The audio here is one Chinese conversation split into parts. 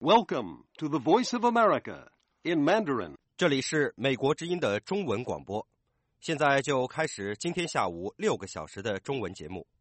Welcome to the Voice of America in Mandarin. 这里是美国之音的中文广播，现在就开始今天下午6个小时的中文节目。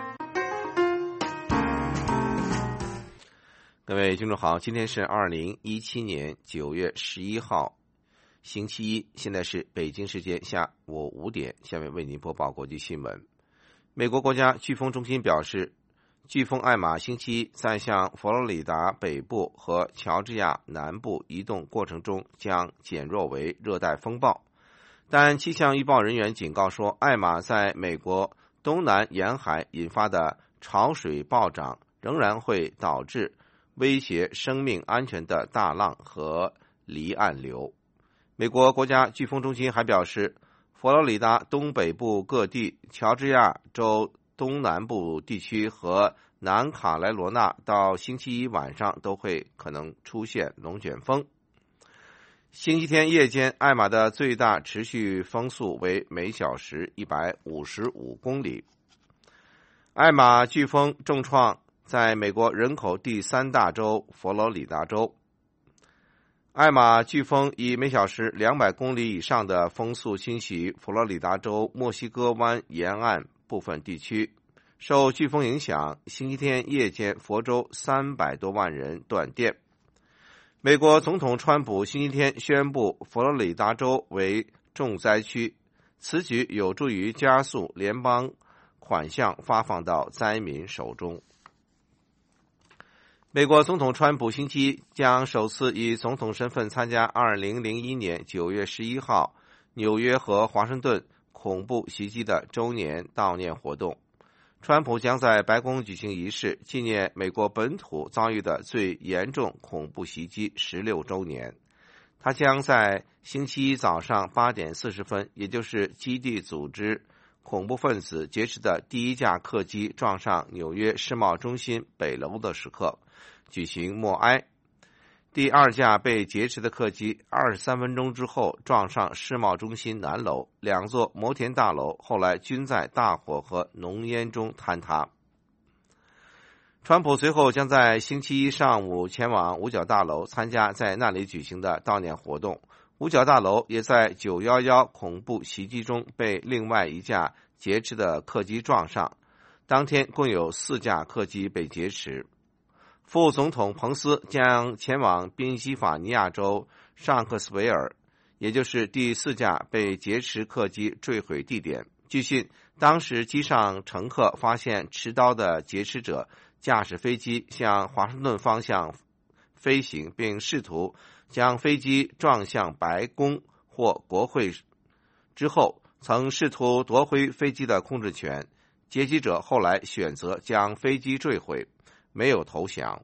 各位听众好，今天是2017年9月11号，星期一，现在是北京时间下午5点，下面为您播报国际新闻。美国国家飓风中心表示，飓风艾玛星期一在向佛罗里达北部和乔治亚南部移动过程中将减弱为热带风暴，但气象预报人员警告说，艾玛在美国东南沿海引发的潮水暴涨仍然会导致威胁生命安全的大浪和离岸流。美国国家飓风中心还表示，佛罗里达东北部各地、乔治亚州东南部地区和南卡罗来纳到星期一晚上都会可能出现龙卷风。星期天夜间，艾玛的最大持续风速为每小时155公里。艾玛飓风重创在美国人口第3大州佛罗里达州。艾玛飓风以每小时200公里以上的风速侵袭佛罗里达州墨西哥湾沿岸部分地区。受飓风影响，星期天夜间佛州300多万人断电。美国总统川普星期天宣布佛罗里达州为重灾区，此举有助于加速联邦款项发放到灾民手中。美国总统川普星期一将首次以总统身份参加2001年9月11号纽约和华盛顿恐怖袭击的周年悼念活动。川普将在白宫举行仪式，纪念美国本土遭遇的最严重恐怖袭击16周年。他将在星期一早上8点40分，也就是基地组织恐怖分子劫持的第一架客机撞上纽约世贸中心北楼的时刻，举行默哀。第二架被劫持的客机23分钟之后撞上世贸中心南楼，2座摩天大楼后来均在大火和浓烟中坍塌。川普随后将在星期一上午前往五角大楼参加在那里举行的悼念活动。五角大楼也在911恐怖袭击中被另外一架劫持的客机撞上，当天共有4架客机被劫持。副总统彭斯将前往宾夕法尼亚州尚克斯维尔，也就是第4架被劫持客机坠毁地点。据悉，当时机上乘客发现持刀的劫持者驾驶飞机向华盛顿方向飞行，并试图将飞机撞向白宫或国会之后，曾试图夺回飞机的控制权。劫机者后来选择将飞机坠毁，没有投降。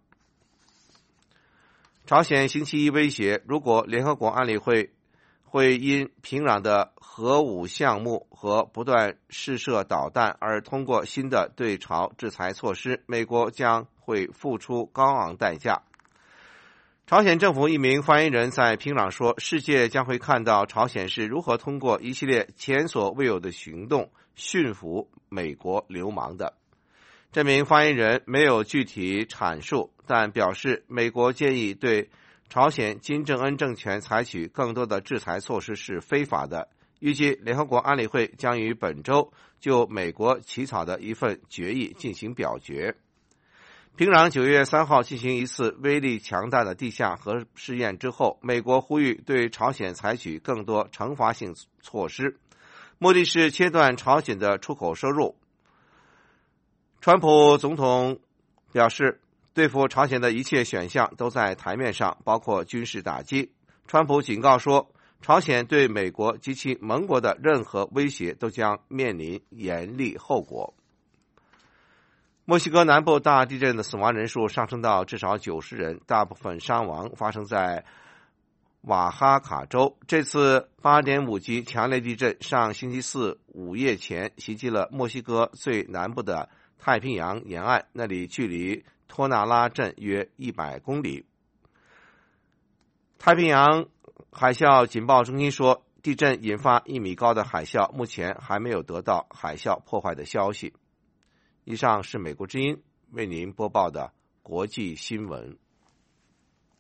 朝鲜星期一威胁，如果联合国安理会因平壤的核武项目和不断试射导弹而通过新的对朝制裁措施，美国将会付出高昂代价。朝鲜政府一名发言人在平壤说，世界将会看到朝鲜是如何通过一系列前所未有的行动驯服美国流氓的。这名发言人没有具体阐述，但表示美国建议对朝鲜金正恩政权采取更多的制裁措施是非法的。预计联合国安理会将于本周就美国起草的一份决议进行表决。平壤9月3号进行一次威力强大的地下核试验之后，美国呼吁对朝鲜采取更多惩罚性措施，目的是切断朝鲜的出口收入。川普总统表示，对付朝鲜的一切选项都在台面上，包括军事打击。川普警告说，朝鲜对美国及其盟国的任何威胁都将面临严厉后果。墨西哥南部大地震的死亡人数上升到至少90人，大部分伤亡发生在瓦哈卡州。这次 8.5 级强烈地震上星期四午夜前袭击了墨西哥最南部的太平洋沿岸，那里距离托纳拉镇约100公里。太平洋海啸警报中心说，地震引发1米高的海啸，目前还没有得到海啸破坏的消息。以上是美国之音为您播报的国际新闻。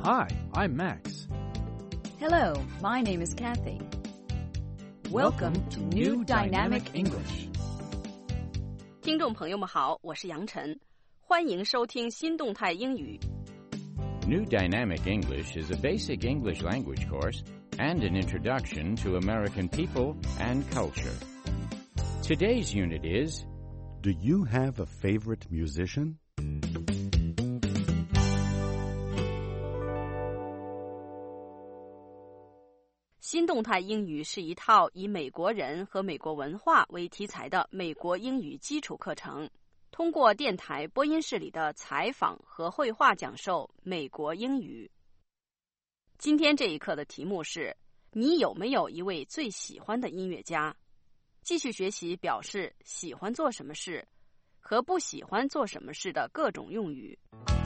Hi, I'm Max. Hello, my name is Kathy. Welcome to New Dynamic English. 听众朋友们好，我是杨晨，欢迎收听新动态英语。 New Dynamic English is a basic English language course and an introduction to American people and culture. Today's unit is, Do you have a favorite musician? 新动态英语是一套以美国人和美国文化为题材的美国英语基础课程，通过电台播音室里的采访和绘画讲授美国英语。今天这一课的题目是：你有没有一位最喜欢的音乐家？继续学习表示喜欢做什么事和不喜欢做什么事的各种用语。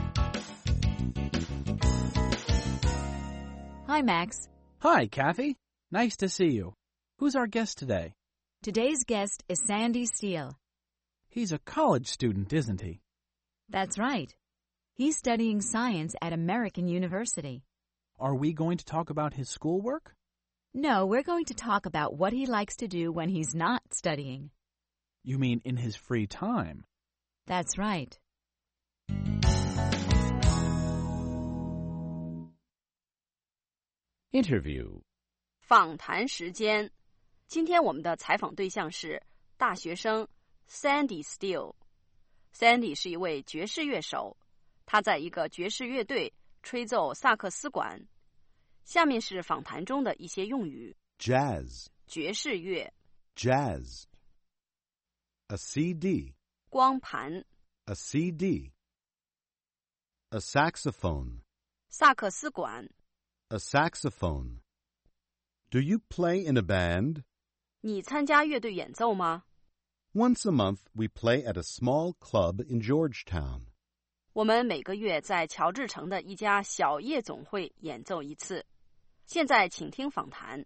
Hi, Max. Hi, Kathy. Nice to see you. Who's our guest today? Today's guest is Sandy Steele. He's a college student, isn't he? That's right. He's studying science at American University. Are we going to talk about his schoolwork? No, we're going to talk about what he likes to do when he's not studying. You mean in his free time? That's right. Interview. 访谈时间，今天我们的采访对象是大学生 Sandy Steele。Sandy 是一位爵士乐手，他在一个爵士乐队吹奏萨克斯管。下面是访谈中的一些用语。 Jazz. 爵士乐。 Jazz. A CD. 光盘。 A CD. A saxophone. 萨克斯管。 A saxophone. Do you play in a band? 你参加乐队演奏吗？ Once a month, we play at a small club in Georgetown. 我们每个月在乔治城的一家小夜总会演奏一次。现在请听访谈。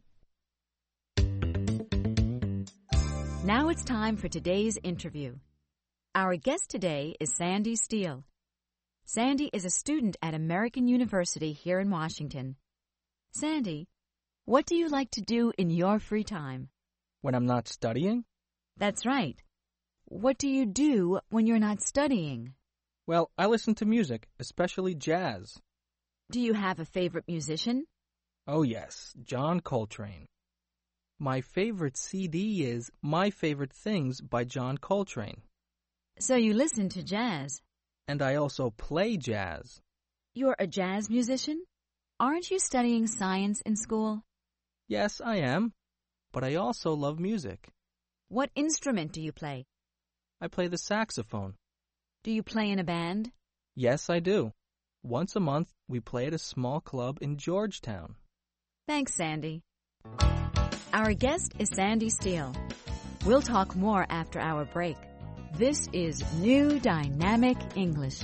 Now it's time for today's interview. Our guest today is Sandy Steele. Sandy is a student at American University here in Washington. Sandy, what do you like to do in your free time? When I'm not studying? That's right. What do you do when you're not studying? Well, I listen to music, especially jazz. Do you have a favorite musician? Oh yes, John Coltrane. My favorite CD is My Favorite Things by John Coltrane. So you listen to jazz. And I also play jazz. You're a jazz musician? Aren't you studying science in school? Yes, I am. But I also love music. What instrument do you play? I play the saxophone. Do you play in a band? Yes, I do. Once a month, we play at a small club in Georgetown. Thanks, Sandy. Our guest is Sandy Steele. We'll talk more after our break. This is New Dynamic English.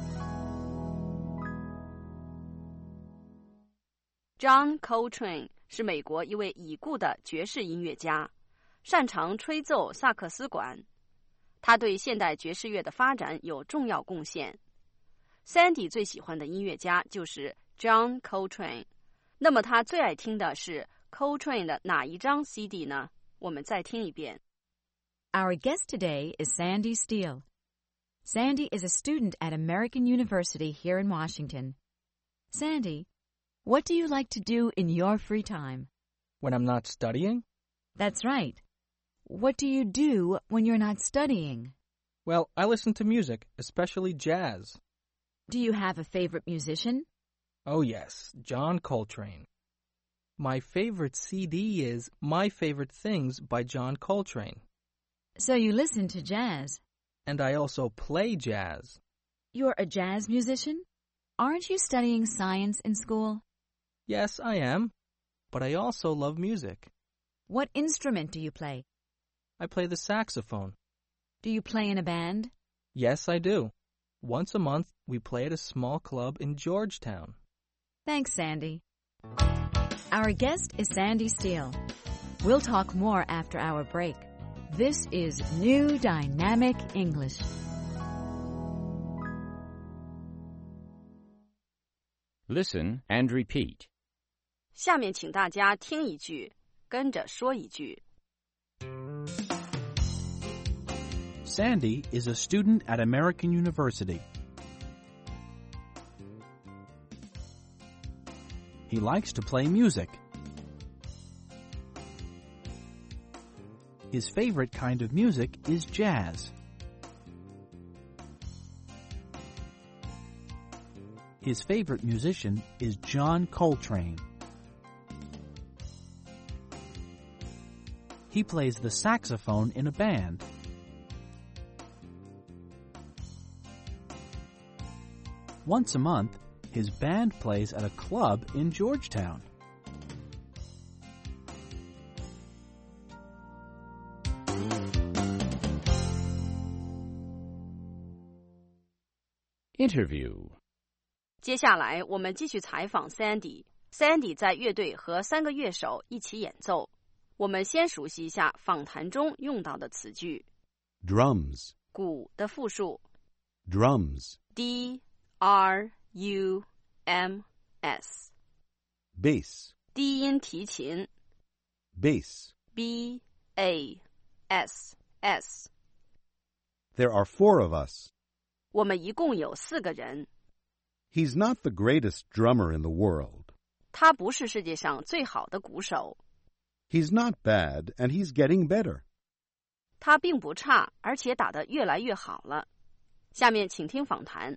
John Coltrane 是美国一位已故的爵士音乐家，擅长吹奏萨克斯管。他对现代爵士乐的发展有重要贡献。Sandy 最喜欢的音乐家就是 John Coltrane。那么他最爱听的是 Coltrane 的哪一张 CD 呢？我们再听一遍。 Our guest today is Sandy Steele. Sandy is a student at American University here in Washington. Sandy, what do you like to do in your free time? When I'm not studying? That's right. What do you do when you're not studying? Well, I listen to music, especially jazz. Do you have a favorite musician? Oh yes, John Coltrane. My favorite CD is My Favorite Things by John Coltrane. So you listen to jazz. And I also play jazz. You're a jazz musician? Aren't you studying science in school? Yes, I am. But I also love music. What instrument do you play? I play the saxophone. Do you play in a band? Yes, I do. Once a month, we play at a small club in Georgetown. Thanks, Sandy. Our guest is Sandy Steele. We'll talk more after our break. This is New Dynamic English. Listen and repeat. 下面请大家听一句，跟着说一句。 Sandy is a student at American University. He likes to play music. His favorite kind of music is jazz. His favorite musician is John Coltrane. He plays the saxophone in a band. Once a month, his band plays at a club in Georgetown. Interview. 接下来我们继续采访 Sandy。Sandy 在乐队和3个乐手一起演奏。我们先熟悉一下访谈中用到的词句。 Drums. 鼓的复数。 Drums. D-R-U-M-S. Bass. 低音提琴。 Bass. B-A-S-S. There are 4 of us. 我们一共有4个人。 He's not the greatest drummer in the world. 他不是世界上最好的鼓手。 He's not bad, and he's getting better. 他并不差，而且打得越来越好了。下面请听访谈。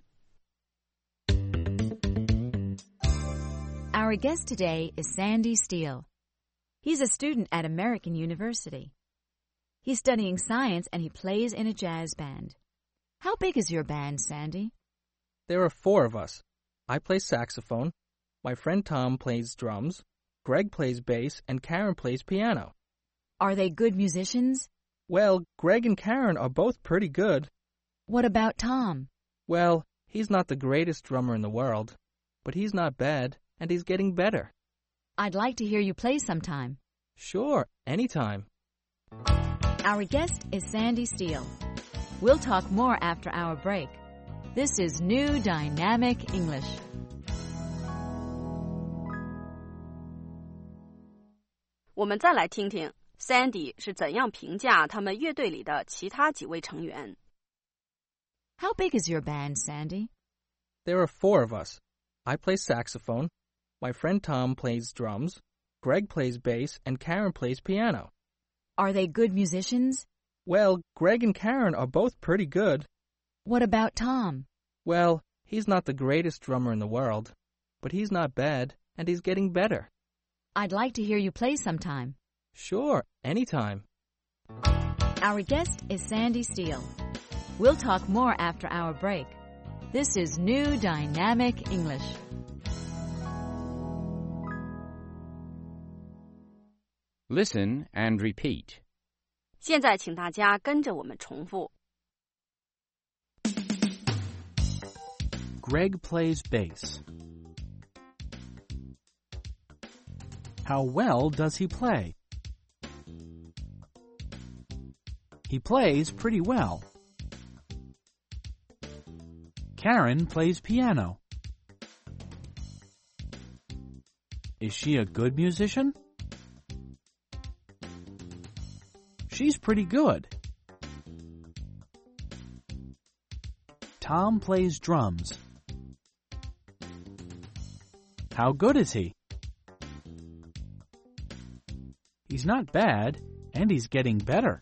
Our guest today is Sandy Steele. He's a student at American University. He's studying science and he plays in a jazz band. How big is your band, Sandy? There are 4 of us. I play saxophone. My friend Tom plays drums. Greg plays bass, and Karen plays piano. Are they good musicians? Well, Greg and Karen are both pretty good. What about Tom? Well, he's not the greatest drummer in the world, but he's not bad, and he's getting better. I'd like to hear you play sometime. Sure, anytime. Our guest is Sandy Steele. We'll talk more after our break. This is New Dynamic English. 我们再来听听 Sandy 是怎样评价他们乐队里的其他几位成员。 How big is your band, Sandy? There are 4 of us. I play saxophone. My friend Tom plays drums. Greg plays bass, and Karen plays piano. Are they good musicians? Well, Greg and Karen are both pretty good. What about Tom? Well, he's not the greatest drummer in the world, but he's not bad, and he's getting better. I'd like to hear you play sometime. Sure, anytime. Our guest is Sandy Steele. We'll talk more after our break. This is New Dynamic English. Listen and repeat. 现在请大家跟着我们重复。 Greg plays bass. How well does he play? He plays pretty well. Karen plays piano. Is she a good musician? She's pretty good. Tom plays drums. How good is he? He's not bad, and he's getting better.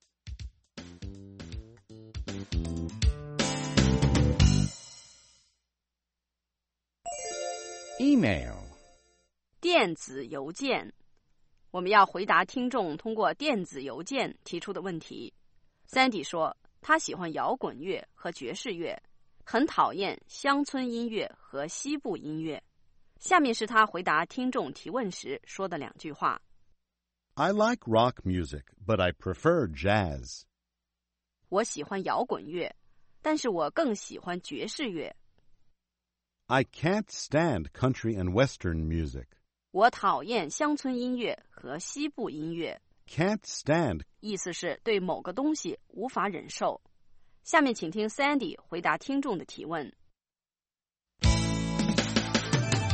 Email. 电子邮件。我们要回答听众通过电子邮件提出的问题。Sandy 说，他喜欢摇滚乐和爵士乐，很讨厌乡村音乐和西部音乐。下面是他回答听众提问时说的2句话。 I like rock music, but I prefer jazz. 我喜欢摇滚乐，但是我更喜欢爵士乐。 I can't stand country and western music. 我讨厌乡村音乐和西部音乐。 Can't stand 意思是对某个东西无法忍受。下面请听 Sandy 回答听众的提问。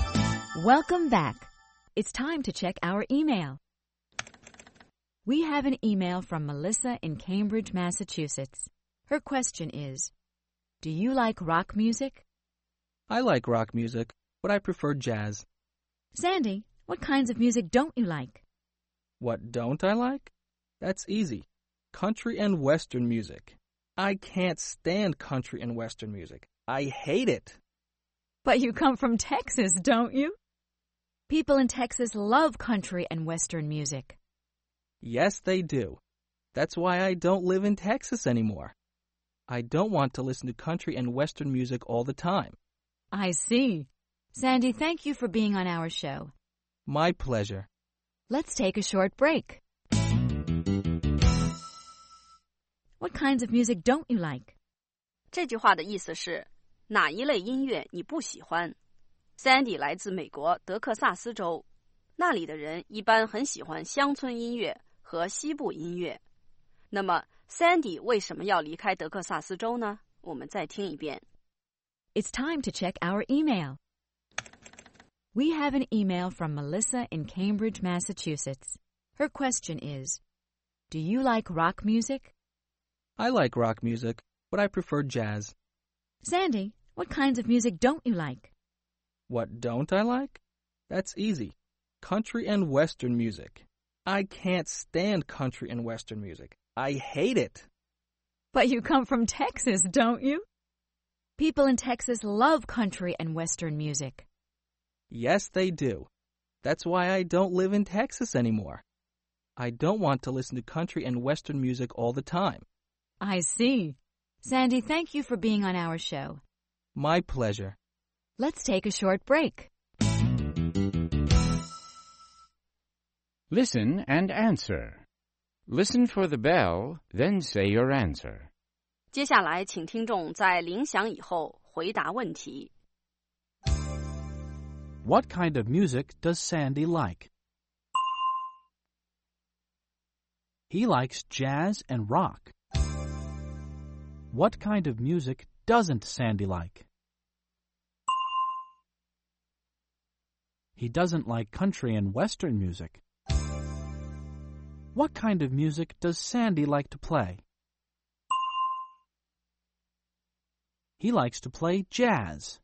Welcome back. It's time to check our email. We have an email from Melissa in Cambridge, Massachusetts. Her question is, do you like rock music? I like rock music, but I prefer jazz. Sandy, what kinds of music don't you like? What don't I like? That's easy. Country and Western music. I can't stand country and Western music. I hate it. But you come from Texas, don't you? People in Texas love country and Western music. Yes, they do. That's why I don't live in Texas anymore. I don't want to listen to country and Western music all the time. I see. Sandy, thank you for being on our show. My pleasure. Let's take a short break. What kinds of music don't you like? 这句话的意思是，哪一类音乐你不喜欢？ Sandy 来自美国德克萨斯州，那里的人一般很喜欢乡村音乐和西部音乐。那么 Sandy 为什么要离开德克萨斯州呢？我们再听一遍。 It's time to check our email. We have an email from Melissa in Cambridge, Massachusetts. Her question is, do you like rock music? I like rock music, but I prefer jazz. Sandy, what kinds of music don't you like? What don't I like? That's easy. Country and Western music. I can't stand country and Western music. I hate it. But you come from Texas, don't you? People in Texas love country and Western music. Yes, they do. That's why I don't live in Texas anymore. I don't want to listen to country and Western music all the time. I see. Sandy, thank you for being on our show. My pleasure. Let's take a short break. Listen and answer. Listen for the bell, then say your answer. 接下来，请听众在铃响以后回答问题。 What kind of music does Sandy like? He likes jazz and rock. What kind of music doesn't Sandy like? He doesn't like country and Western music. What kind of music does Sandy like to play? He likes to play jazz.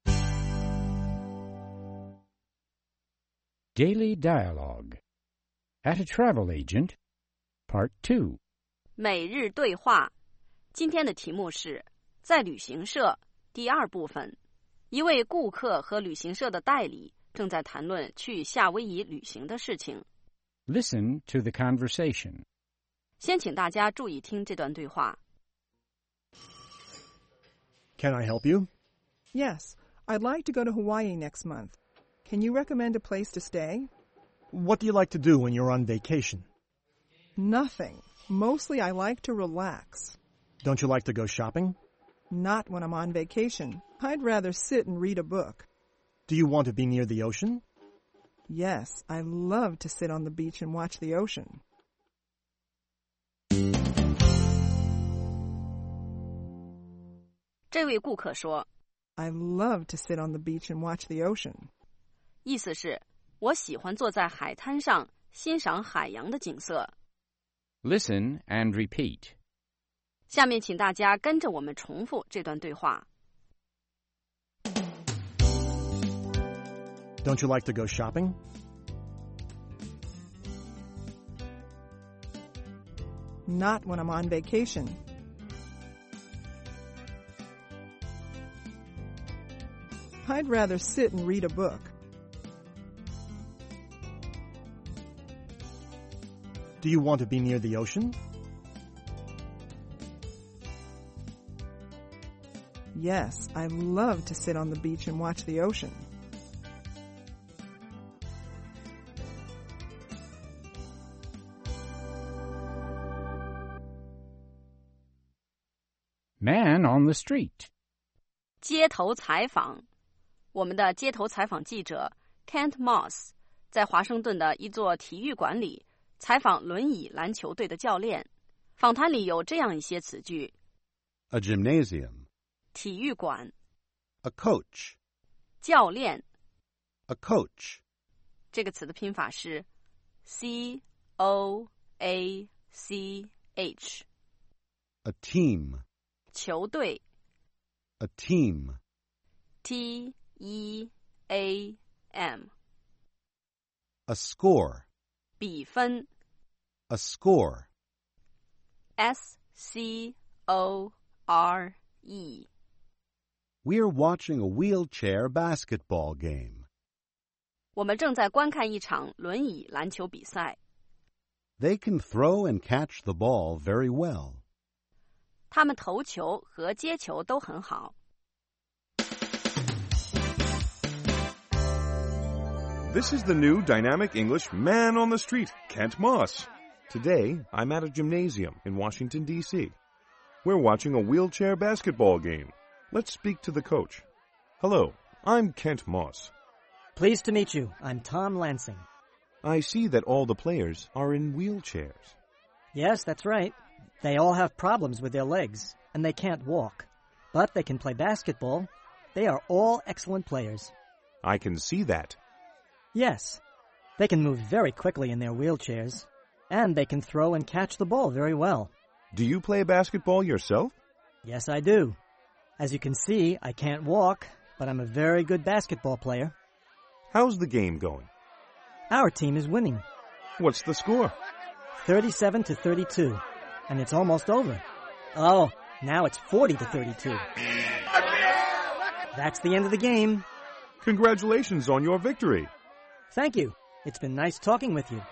Daily Dialogue. At a Travel Agent, Part 2. 每日对话。今天的题目是在旅行社第二部分。一位顾客和旅行社的代理正在谈论去夏威夷旅行的事情。 Listen to the conversation. 先请大家注意听这段对话。 Can I help you? Yes, I'd like to go to Hawaii next month. Can you recommend a place to stay? What do you like to do when you're on vacation? Nothing. Mostly I like to relax. Don't you like to go shopping? Not when I'm on vacation. I'd rather sit and read a book. Do you want to be near the ocean? Yes, I love to sit on the beach and watch the ocean. 这位顾客说 I love to sit on the beach and watch the ocean. 意思是我喜欢坐在海滩上欣赏海洋的景色。 Listen and repeat. 下面请大家跟着我们重复这段对话。 Don't you like to go shopping? Not when I'm on vacation. I'd rather sit and read a book. Do you want to be near the ocean? Yes, I love to sit on the beach and watch the ocean. Man on the street. 街头采访。我们的街头采访记者 Kent Moss 在华盛顿的一座体育馆里采访轮椅篮球队的教练。访谈里有这样一些词句： A gymnasium. 体育馆、 A coach. 教练、 A coach. 这个词的拼法是 COACH。 A team. 球队 A team. TEAM。 A score. 比分 A score. SCORE。 We're watching a wheelchair basketball game. 我们正在观看一场轮椅篮球比赛， They can throw and catch the ball very well. 他们投球和接球都很好。 This is the new Dynamic English Man on the Street, Kent Moss. Today, I'm at a gymnasium in Washington, D.C. We're watching a wheelchair basketball game. Let's speak to the coach. Hello, I'm Kent Moss. Pleased to meet you. I'm Tom Lansing. I see that all the players are in wheelchairs. Yes, that's right. They all have problems with their legs, and they can't walk. But they can play basketball. They are all excellent players. I can see that. Yes. They can move very quickly in their wheelchairs, and they can throw and catch the ball very well. Do you play basketball yourself? Yes, I do. As you can see, I can't walk, but I'm a very good basketball player. How's the game going? Our team is winning. What's the score? 37-32, and it's almost over. Oh, now it's 40-32. That's the end of the game. Congratulations on your victory. Thank you. It's been nice talking with you.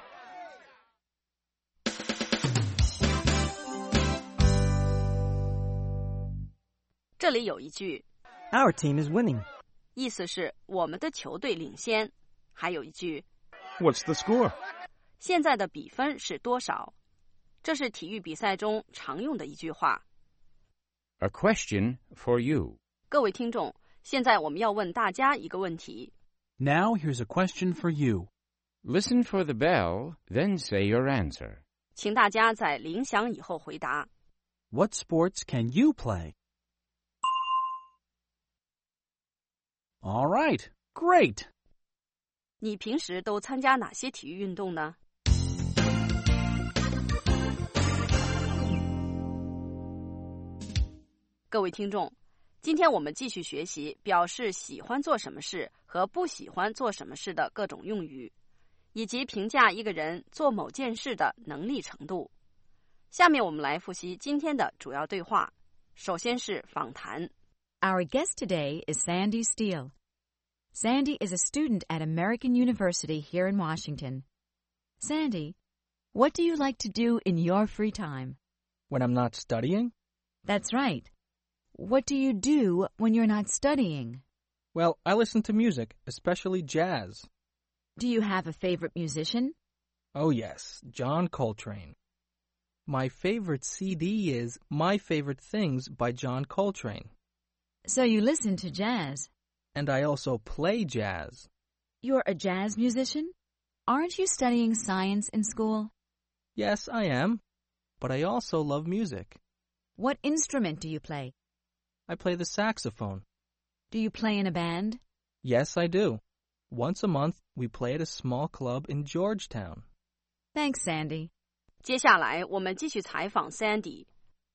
这里有一句 Our team is winning. 意思是我们的球队领先，还有一句 What's the score? 现在的比分是多少？这是体育比赛中常用的一句话。 A question for you. 各位听众，现在我们要问大家一个问题。 Now here's a question for you. Listen for the bell, then say your answer. 请大家在铃响以后回答。 What sports can you play? All right, great. 你平时都参加哪些体育运动呢？各位听众，今天我们继续学习表示喜欢做什么事和不喜欢做什么事的各种用语，以及评价一个人做某件事的能力程度。下面我们来复习今天的主要对话。首先是访谈。 Our guest today is Sandy Steele. Sandy is a student at American University here in Washington. Sandy, what do you like to do in your free time? When I'm not studying? That's right. What do you do when you're not studying? Well, I listen to music, especially jazz. Do you have a favorite musician? Oh yes, John Coltrane. My favorite CD is My Favorite Things by John Coltrane. So you listen to jazz. And I also play jazz. You're a jazz musician? Aren't you studying science in school? Yes, I am. But I also love music. What instrument do you play? I play the saxophone. Do you play in a band? Yes, I do. Once a month, we play at a small club in Georgetown. Thanks, Sandy. 接下来我们继续采访 Sandy。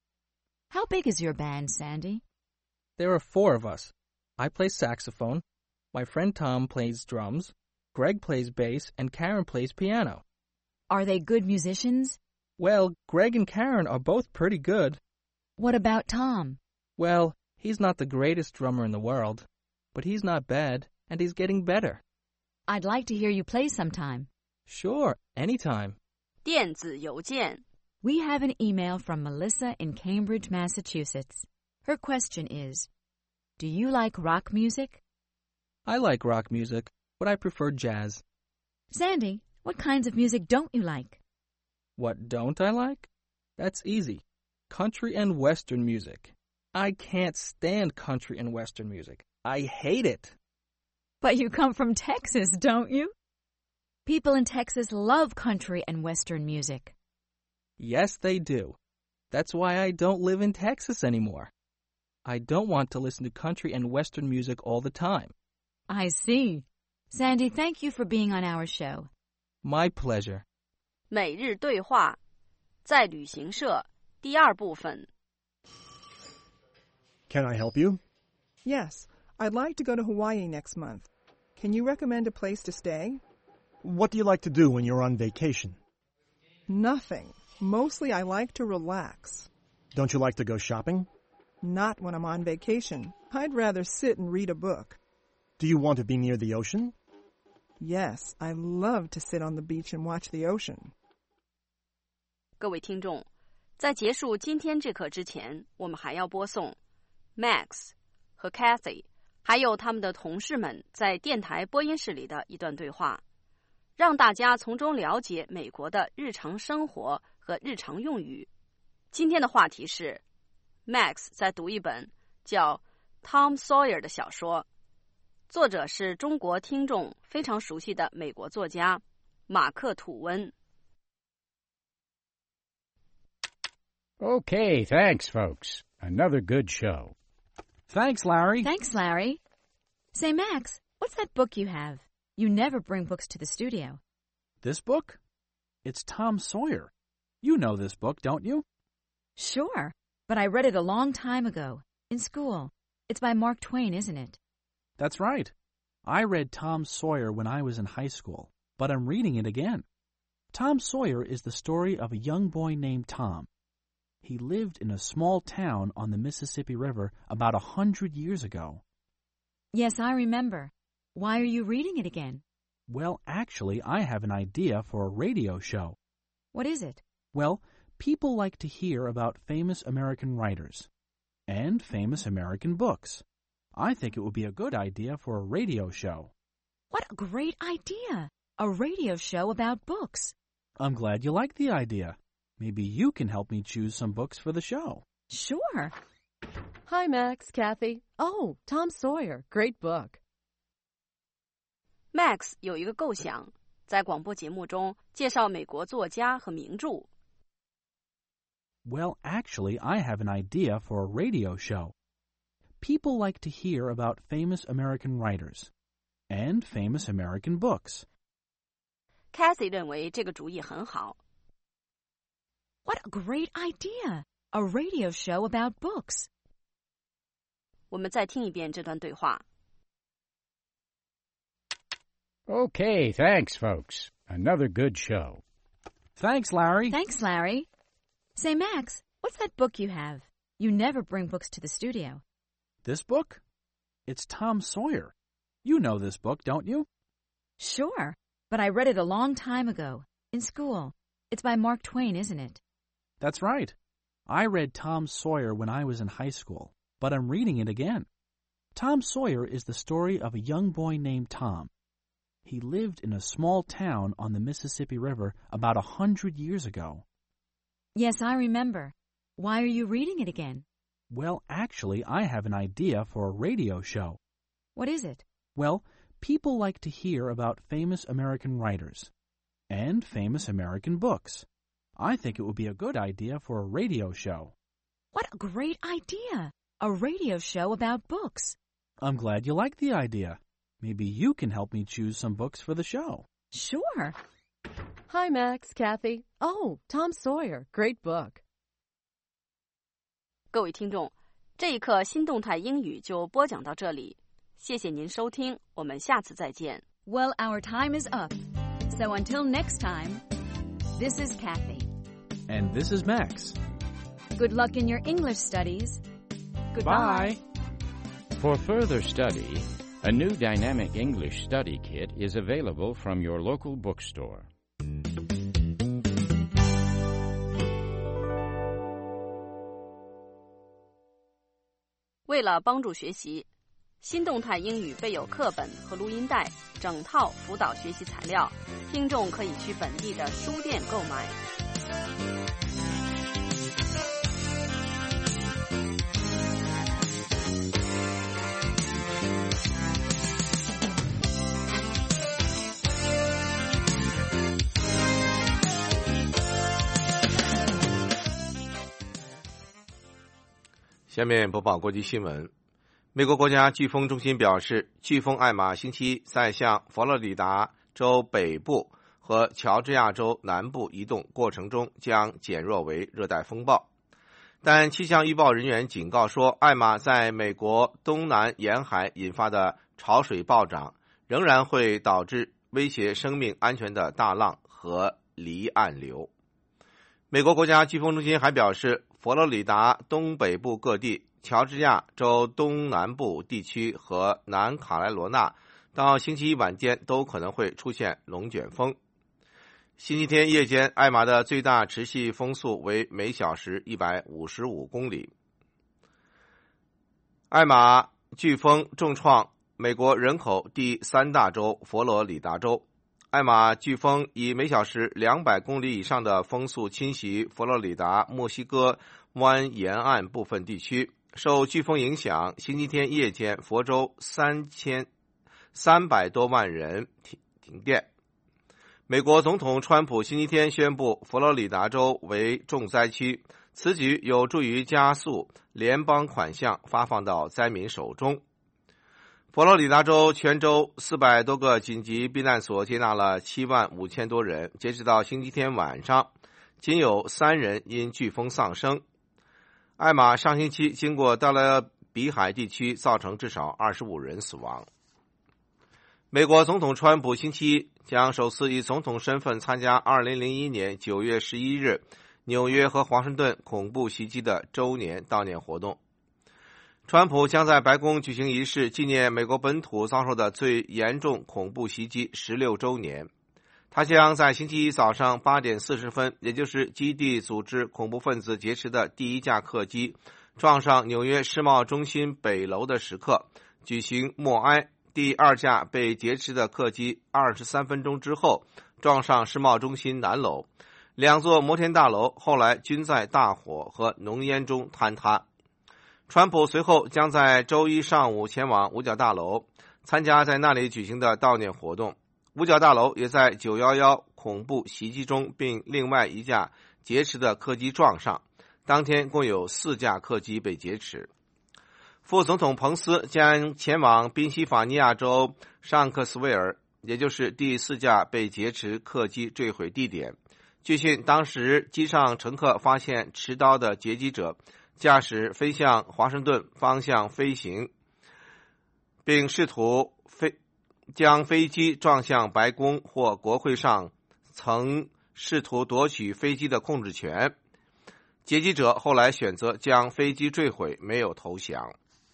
How big is your band, Sandy? There are 4 of us. I play saxophone. My friend Tom plays drums. Greg plays bass, and Karen plays piano. Are they good musicians? Well, Greg and Karen are both pretty good. What about Tom? Well, he's not the greatest drummer in the world, but he's not bad, and he's getting better. I'd like to hear you play sometime. Sure, anytime. 电子邮件。 We have an email from Melissa in Cambridge, Massachusetts. Her question is, do you like rock music? I like rock music, but I prefer jazz. Sandy, what kinds of music don't you like? What don't I like? That's easy. Country and Western music. I can't stand country and Western music. I hate it. But you come from Texas, don't you? People in Texas love country and Western music. Yes, they do. That's why I don't live in Texas anymore. I don't want to listen to country and Western music all the time. I see. Sandy, thank you for being on our show. My pleasure. 每日对话，在旅行社，第二部分。 Can I help you? Yes, I'd like to go to Hawaii next month. Can you recommend a place to stay? What do you like to do when you're on vacation? Nothing. Mostly I like to relax. Don't you like to go shopping? Not when I'm on vacation. I'd rather sit and read a book. Do you want to be near the ocean? Yes, I love to sit on the beach and watch the ocean. 各位听众，在结束今天这课之前，我们还要播送 Max 和 Kathy 还有他们的同事们在电台播音室里的一段对话，让大家从中了解美国的日常生活和日常用语。今天的话题是 Max 在读一本叫 Tom Sawyer 的小说，作者是中国听众非常熟悉的美国作家马克·吐温。 Okay, thanks, folks. Another good show. Thanks, Larry. Thanks, Larry. Say, Max, what's that book you have? You never bring books to the studio. This book? It's Tom Sawyer. You know this book, don't you? Sure, but I read it a long time ago, in school. It's by Mark Twain, isn't it? That's right. I read Tom Sawyer when I was in high school, but I'm reading it again. Tom Sawyer is the story of a young boy named Tom. He lived in a small town on the Mississippi River about 100 years ago. Yes, I remember. Why are you reading it again? Well, actually, I have an idea for a radio show. What is it? Well, people like to hear about famous American writers and famous American books. I think it would be a good idea for a radio show. What a great idea! A radio show about books. I'm glad you like the idea. Maybe you can help me choose some books for the show. Sure. Hi, Max, Kathy. Oh, Tom Sawyer. Great book. Max 有一个构想，在广播节目中介绍美国作家和名著。 Well, actually, I have an idea for a radio show. People like to hear about famous American writers and famous American books. Kathy 认为这个主意很好。 What a great idea! A radio show about books. 我们再听一遍这段对话。 Okay, thanks, folks. Another good show. Thanks, Larry. Thanks, Larry. Say, Max, what's that book you have? You never bring books to the studio. This book? It's Tom Sawyer. You know this book, don't you? Sure, but I read it a long time ago, in school. It's by Mark Twain, isn't it? That's right. I read Tom Sawyer when I was in high school, but I'm reading it again. Tom Sawyer is the story of a young boy named Tom. He lived in a small town on the Mississippi River about 100 years ago. Yes, I remember. Why are you reading it again? Well, actually, I have an idea for a radio show. What is it? Well, people like to hear about famous American writers and famous American books. I think it would be a good idea for a radio show. What a great idea! A radio show about books. I'm glad you like the idea. Maybe you can help me choose some books for the show. Sure. Hi, Max, Kathy. Oh, Tom Sawyer. Great book. 各位听众，这一课新动态英语就播讲到这里，谢谢您收听，我们下次再见。 Well, our time is up. So until next time, this is Kathy. And this is Max. Good luck in your English studies. Goodbye. Bye. For further study, a new dynamic English study kit is available from your local bookstore. 为了帮助学习，新动态英语备有课本和录音带，整套辅导学习材料，听众可以去本地的书店购买。 下面播报国际新闻。 美国国家飓风中心表示，飓风艾玛星期一在向佛罗里达州北部和乔治亚州南部移动过程中将减弱为热带风暴。但气象预报人员警告说，艾玛在美国东南沿海引发的潮水暴涨仍然会导致威胁生命安全的大浪和离岸流。美国国家飓风中心还表示，佛罗里达东北部各地、乔治亚州东南部地区和南卡罗来纳到星期一晚间都可能会出现龙卷风。星期天夜间，艾玛的最大持续风速为每小时155公里。艾玛飓风重创美国人口第3大州佛罗里达州。艾玛飓风以每小时200公里以上的风速侵袭佛罗里达墨西哥湾沿岸部分地区。受飓风影响，星期天夜间佛州3300多万人停电。美国总统川普星期天宣布佛罗里达州为重灾区，此举有助于加速联邦款项发放到灾民手中。佛罗里达州全州400多个紧急避难所接纳了75000多人，截止到星期天晚上，仅有3人因飓风丧生。艾玛上星期经过加勒比海地区，造成至少25人死亡。美国总统川普星期一将首次以总统身份参加2001年9月11日纽约和华盛顿恐怖袭击的周年悼念活动。川普将在白宫举行仪式，纪念美国本土遭受的最严重恐怖袭击16周年。他将在星期一早上8点40分，也就是基地组织恐怖分子劫持的第一架客机撞上纽约世贸中心北楼的时刻举行默哀。第二架被劫持的客机23分钟之后撞上世贸中心南楼，2座摩天大楼后来均在大火和浓烟中坍塌。川普随后将在周一上午前往五角大楼参加在那里举行的悼念活动。五角大楼也在911恐怖袭击中并另外一架劫持的客机撞上，当天共有4架客机被劫持。副总统彭斯将前往宾夕法尼亚州尚克斯维尔，也就是第4架被劫持客机坠毁地点。据讯，当时机上乘客发现持刀的劫机者驾驶飞向华盛顿方向飞行，并试图将飞机撞向白宫或国会上，曾试图夺取飞机的控制权。劫机者后来选择将飞机坠毁，没有投降。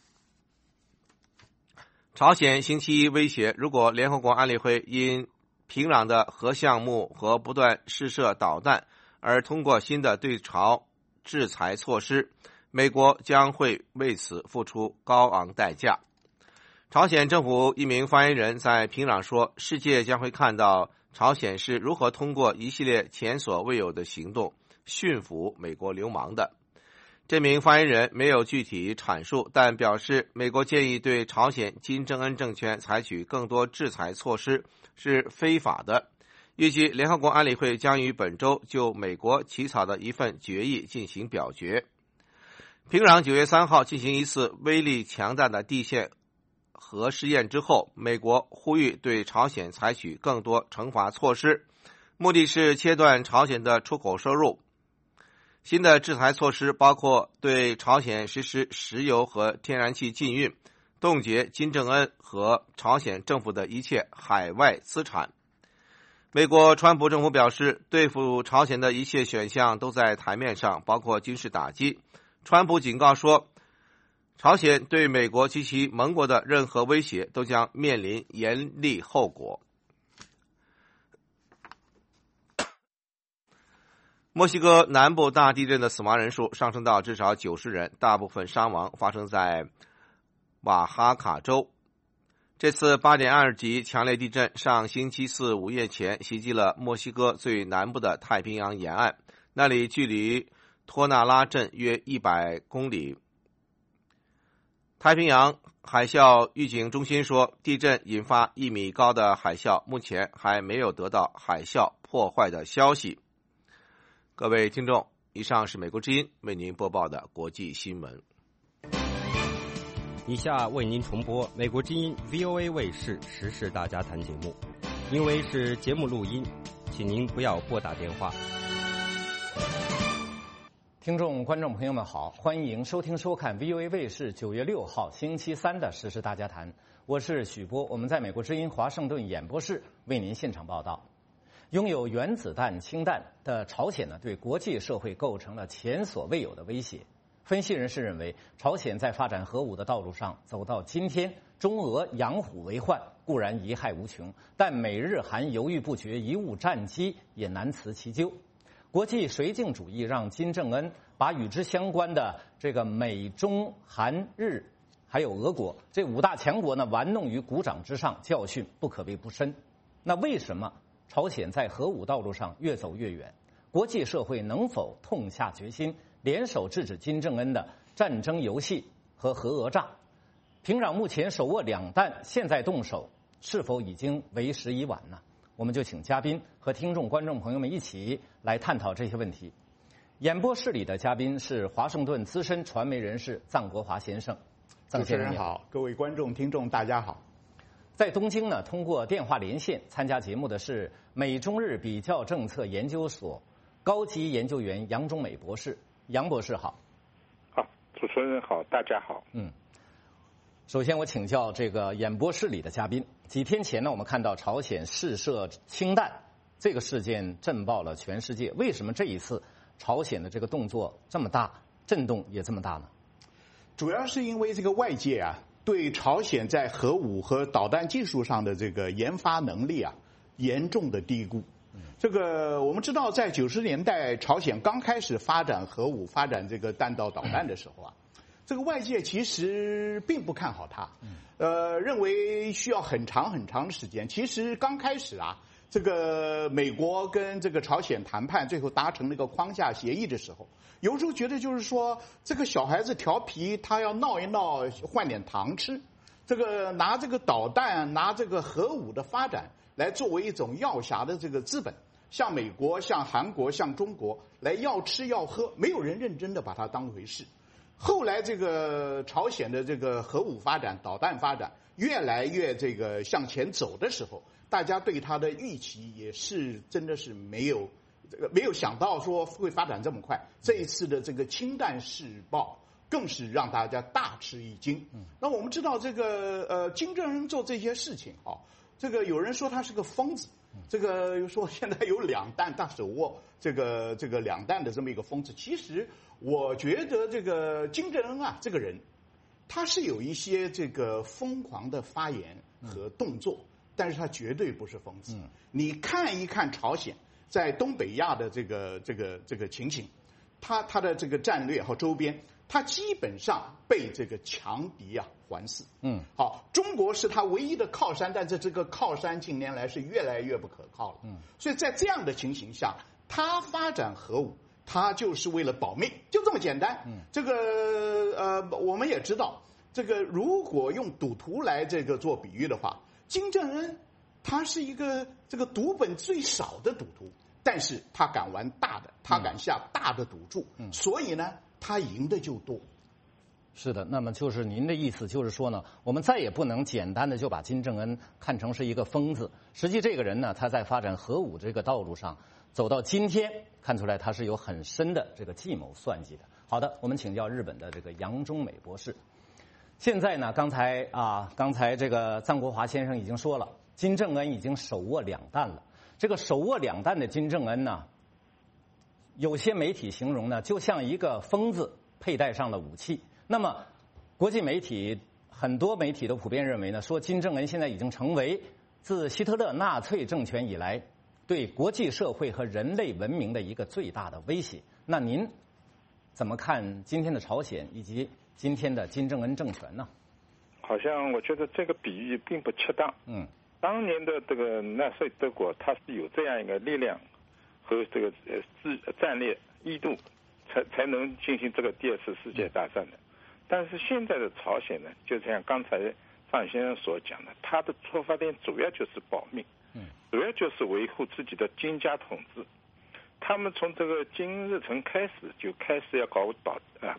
朝鲜星期一威胁，如果联合国安理会因平壤的核项目和不断试射导弹而通过新的对朝制裁措施，美国将会为此付出高昂代价。朝鲜政府一名发言人在平壤说，世界将会看到朝鲜是如何通过一系列前所未有的行动驯服美国流氓的。这名发言人没有具体阐述，但表示美国建议对朝鲜金正恩政权采取更多制裁措施是非法的。预计联合国安理会将于本周就美国起草的一份决议进行表决。平壤9月3号进行一次威力强大的地线核试验之后，美国呼吁对朝鲜采取更多惩罚措施，目的是切断朝鲜的出口收入。新的制裁措施包括对朝鲜实施石油和天然气禁运，冻结金正恩和朝鲜政府的一切海外资产。美国川普政府表示，对付朝鲜的一切选项都在台面上，包括军事打击。川普警告说，朝鲜对美国及其盟国的任何威胁都将面临严厉后果。墨西哥南部大地震的死亡人数上升到至少90人，大部分伤亡发生在瓦哈卡州。这次8点2级强烈地震上星期四午夜前袭击了墨西哥最南部的太平洋沿岸，那里距离托纳拉镇约100公里。太平洋海啸预警中心说，地震引发1米高的海啸，目前还没有得到海啸破坏的消息。各位听众，以上是美国之音为您播报的国际新闻。 以下为您重播美国之音 VOA 卫视时事大家谈节目，因为是节目录音，请您不要拨打电话。 听众、观众朋友们好，欢迎收听收看 VOA 卫视9月6号星期三的时事大家谈，我是许波，我们在美国之音华盛顿演播室为您现场报道。拥有原子弹、氢弹的朝鲜呢，对国际社会构成了前所未有的威胁。分析人士认为，朝鲜在发展核武的道路上走到今天，中俄养虎为患固然贻害无穷，但美日韩犹豫不决，贻误战机也难辞其咎。国际绥靖主义让金正恩把与之相关的这个美中韩日还有俄国这5大强国呢玩弄于股掌之上，教训不可谓不深。那为什么朝鲜在核武道路上越走越远？国际社会能否痛下决心，联手制止金正恩的战争游戏和核讹诈？平壤目前手握2弹，现在动手是否已经为时已晚呢？我们就请嘉宾和听众、观众朋友们一起来探讨这些问题。演播室里的嘉宾是华盛顿资深传媒人士臧国华先生。 主持人好，各位观众、听众，大家好。 在东京呢，通过电话连线参加节目的是美中日比较政策研究所高级研究员杨忠美博士。杨博士好。 好，主持人好，大家好。 首先我请教这个演播室里的嘉宾。几天前呢，我们看到朝鲜试射氢弹这个事件震爆了全世界。为什么这一次朝鲜的这个动作这么大，震动也这么大呢？ 主要是因为这个外界啊，对朝鲜在核武和导弹技术上的这个研发能力啊，严重的低估。这个我们知道，在90年代朝鲜刚开始发展核武、发展这个弹道导弹的时候啊，这个外界其实并不看好它，认为需要很长很长的时间。其实刚开始啊，这个美国跟这个朝鲜谈判，最后达成那个框架协议的时候，有时候觉得就是说，这个小孩子调皮，他要闹一闹，换点糖吃。这个拿这个导弹、拿这个核武的发展来作为一种要挟的这个资本，像美国、像韩国、像中国来要吃要喝，没有人认真的把它当回事。后来这个朝鲜的这个核武发展、导弹发展越来越这个向前走的时候，大家对它的预期也是真的是没有想到说会发展这么快。这一次的这个氢弹试爆更是让大家大吃一惊。那我们知道这个金正恩做这些事情啊，这个有人说他是个疯子，这个又说现在有2弹，他手握这个2弹的这么一个疯子。其实我觉得这个金正恩啊，这个人他是有一些这个疯狂的发言和动作，但是他绝对不是疯子。你看一看朝鲜在东北亚的这个情形，他的这个战略和周边，他基本上被这个强敌啊环伺。好，中国是他唯一的靠山，但是这个靠山近年来是越来越不可靠了。所以在这样的情形下，他发展核武，他就是为了保命，就这么简单。这个我们也知道，这个如果用赌徒来这个做比喻的话，金正恩他是一个这个赌本最少的赌徒，但是他敢玩大的，他敢下大的赌注，所以呢，他赢的就多。 是的，那么就是您的意思就是说呢，我们再也不能简单的就把金正恩看成是一个疯子。实际这个人呢，他在发展核武这个道路上走到今天，看出来他是有很深的这个计谋算计的。好的，我们请教日本的这个杨忠美博士。现在呢，刚才这个臧国华先生已经说了，金正恩已经手握2弹了。这个手握2弹的金正恩呢，有些媒体形容呢，就像一个疯子佩戴上了武器。那么，国际媒体很多媒体都普遍认为呢，说金正恩现在已经成为自希特勒纳粹政权以来对国际社会和人类文明的一个最大的威胁。那您怎么看今天的朝鲜以及今天的金正恩政权呢？ 好像我觉得这个比喻并不恰当。当年的这个纳粹德国，它是有这样一个力量和这个战略意图，才能进行这个第2次世界大战的。但是现在的朝鲜呢，就像刚才臧先生所讲的，他的出发点主要就是保命，主要就是维护自己的金家统治。他们从这个金日成开始就开始要搞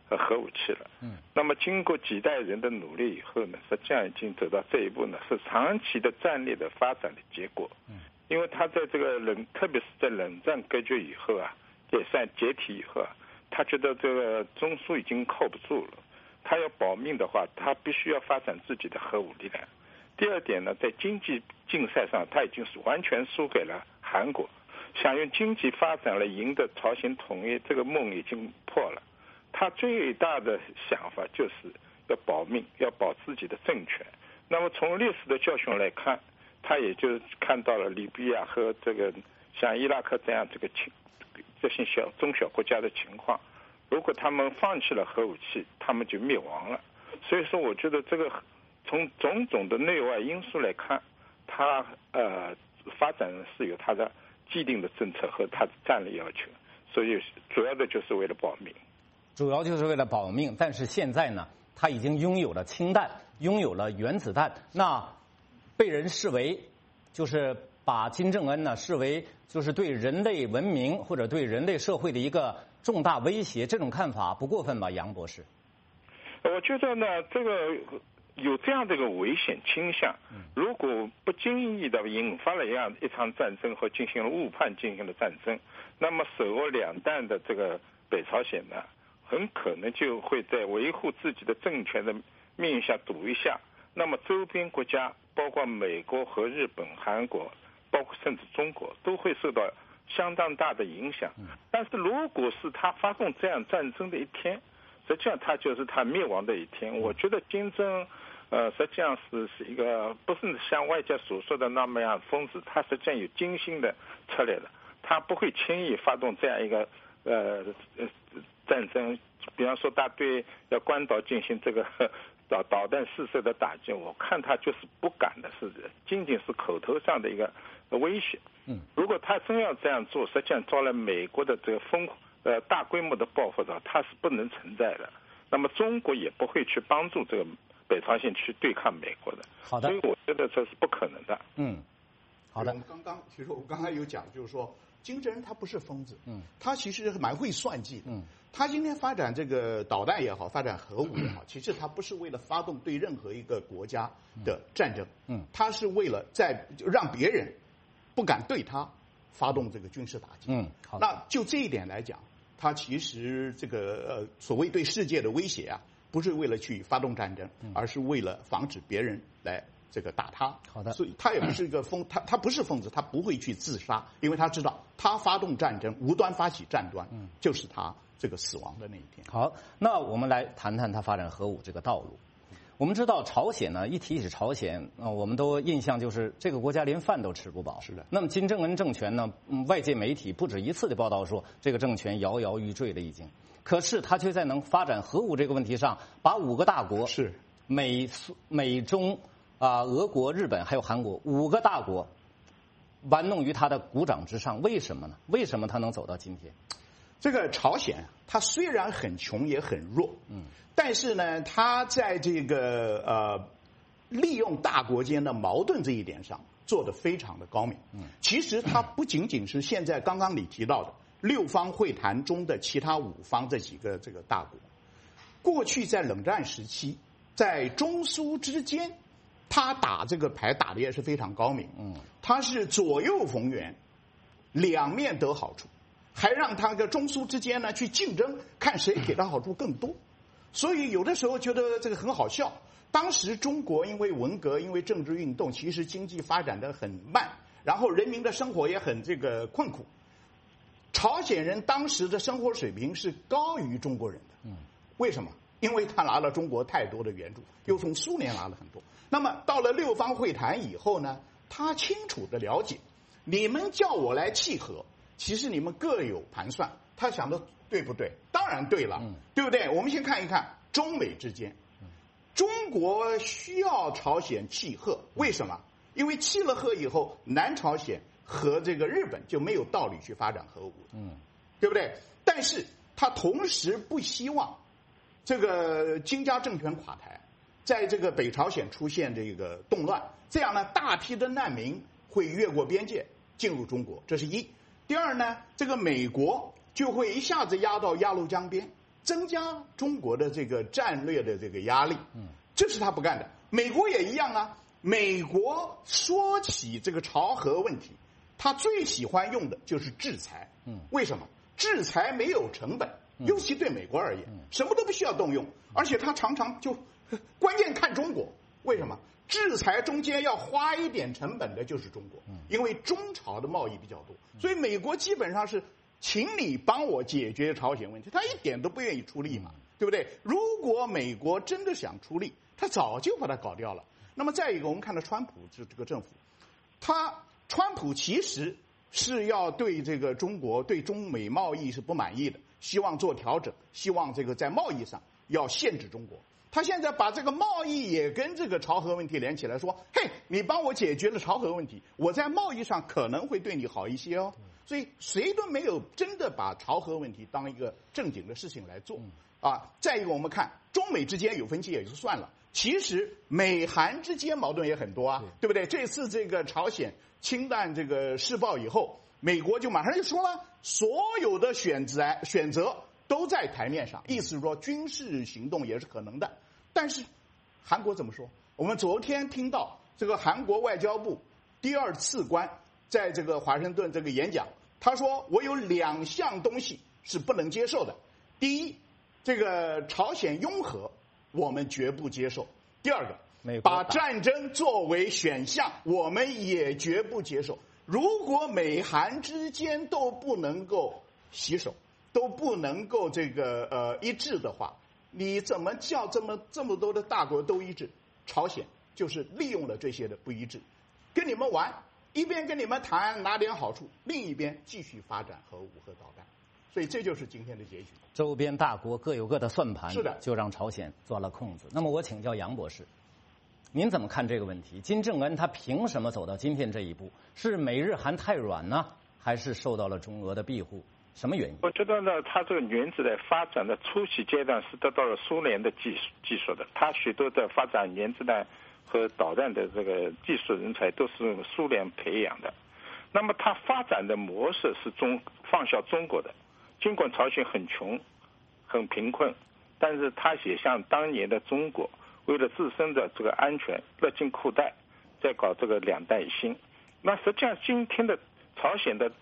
核武器了。那么经过几代人的努力以后呢，实际上已经走到这一步呢，是长期的战略的发展的结果。因为他在这个特别是在冷战割据以后啊，解体以后啊，他觉得这个中苏已经靠不住了，他要保命的话，他必须要发展自己的核武力量。第二点呢，在经济竞赛上，他已经是完全输给了韩国，想用经济发展来赢得朝鲜统一，这个梦已经破了。他最大的想法就是要保命，要保自己的政权。那么从历史的教训来看，他也就看到了利比亚和这个像伊拉克这样这些中小国家的情况，如果他们放弃了核武器，他们就灭亡了。所以说，我觉得这个从种种的内外因素来看，他发展是有他的既定的政策和他的战略要求，所以主要的就是为了保命。 主要就是为了保命，但是现在呢，他已经拥有了氢弹，拥有了原子弹，那被人视为就是把金正恩呢视为就是对人类文明或者对人类社会的一个重大威胁，这种看法不过分吧，杨博士？ 我觉得呢，这个有这样的一个危险倾向，如果不经意的引发了一场战争或进行了误判进行了战争，那么手握两弹的这个北朝鲜呢，很可能就会在维护自己的政权的命运下赌一下，那么周边国家包括美国和日本、韩国，包括甚至中国都会受到相当大的影响。但是如果是他发动这样战争的一天，实际上他就是他灭亡的一天。我觉得金正实际上是一个不是像外界所说的那么样疯子，他实际上有精心的策略的，他不会轻易发动这样一个战争。比方说他对要关岛进行这个导弹试射的打击，我看他就是不敢的，是仅仅是口头上的一个威胁。如果他真要这样做，实际上招来美国的这个大规模的报复的话，它是不能存在的。那么中国也不会去帮助这个北朝鲜去对抗美国的。 好的， 所以我觉得这是不可能的。 好的。 其实我刚才有讲，就是说金正恩他不是疯子，他其实蛮会算计的。他今天发展这个导弹也好，发展核武也好，其实他不是为了发动对任何一个国家的战争，他是为了让别人不敢对他发动这个军事打击。那就这一点来讲，他其实这个所谓对世界的威胁啊，不是为了去发动战争，而是为了防止别人来这个打他。 好的， 所以他也不是一个他不是疯子，他不会去自杀，因为他知道他发动战争，无端发起战端，就是他这个死亡的那一天。 好，那我们来谈谈他发展核武这个道路。我们知道朝鲜呢，一提起朝鲜，我们都印象就是这个国家连饭都吃不饱。 是的。 那么金正恩政权呢，外界媒体不止一次的报道说，这个政权摇摇欲坠了已经。可是他却在能发展核武这个问题上，把5个大国是美中俄国、日本还有韩国5个大国玩弄于他的股掌之上。为什么呢？为什么他能走到今天？ 这个朝鲜它虽然很穷也很弱，但是呢，它在这个利用大国间的矛盾这一点上做得非常的高明。其实它不仅仅是现在刚刚你提到的6方会谈中的其他5方这几个这个大国，过去在冷战时期，在中苏之间，他打这个牌打的也是非常高明。他是左右逢源，两面得好处。还让他跟中苏之间呢去竞争，看谁给他好处更多。所以有的时候觉得这个很好笑。当时中国因为文革，因为政治运动，其实经济发展的很慢，然后人民的生活也很这个困苦。朝鲜人当时的生活水平是高于中国人的。为什么？因为他拿了中国太多的援助，又从苏联拿了很多。那么到了6方会谈以后呢，他清楚的了解，你们叫我来契合，其实你们各有盘算，他想的对不对？当然对了，对不对？我们先看一看中美之间，中国需要朝鲜契合，为什么？因为契了合以后，南朝鲜和这个日本就没有道理去发展核武，对不对？但是他同时不希望这个金家政权垮台，在这个北朝鲜出现这个动乱，这样呢，大批的难民会越过边界进入中国，这是一。第二呢，这个美国就会一下子压到鸭绿江边， 增加中国的这个战略的这个压力。这是他不干的。美国也一样啊。美国说起这个朝核问题，他最喜欢用的就是制裁。为什么？制裁没有成本，尤其对美国而言，什么都不需要动用，而且他常常就关键看中国。为什么？制裁中间要花一点成本的就是中国，因为中朝的贸易比较多，所以美国基本上是请你帮我解决朝鲜问题，他一点都不愿意出力嘛，对不对？如果美国真的想出力，他早就把它搞掉了。那么再一个，我们看到川普这个政府，川普其实是要对这个中国对中美贸易是不满意的，希望做调整，希望这个在贸易上要限制中国。他现在把这个贸易也跟这个朝核问题连起来，说：“嘿，你帮我解决了朝核问题，我在贸易上可能会对你好一些哦。”所以谁都没有真的把朝核问题当一个正经的事情来做啊。再一个，我们看中美之间有分歧也就算了。其实美韩之间矛盾也很多啊，对不对？这次这个朝鲜氢弹这个试爆以后，美国就马上就说了，所有的选择都在台面上，意思是说军事行动也是可能的。但是韩国怎么说？我们昨天听到这个韩国外交部第二次官在这个华盛顿这个演讲，他说我有2项东西是不能接受的。第一，这个朝鲜拥核我们绝不接受。第二个，把战争作为选项，我们也绝不接受。如果美韩之间都不能够携手，都不能够这个一致的话，你怎么叫这么多的大国都一致？朝鲜就是利用了这些的不一致，跟你们玩，一边跟你们谈拿点好处，另一边继续发展核武和导弹。所以这就是今天的结局。 周边大国各有各的算盘， 是的， 就让朝鲜钻了空子。那么我请教杨博士，您怎么看这个问题？金正恩他凭什么走到今天这一步？是美日韩太软呢，还是受到了中俄的庇护？什么原因？ 我觉得呢，他这个原子弹发展的初期阶段是得到了苏联的技术的，他许多的发展原子弹和导弹的这个技术人才都是苏联培养的。那么他发展的模式是仿效中国的。尽管朝鲜很穷、很贫困，但是他也像当年的中国，为了自身的这个安全，勒紧裤带，在搞这个2弹1星。那实际上今天的朝鲜的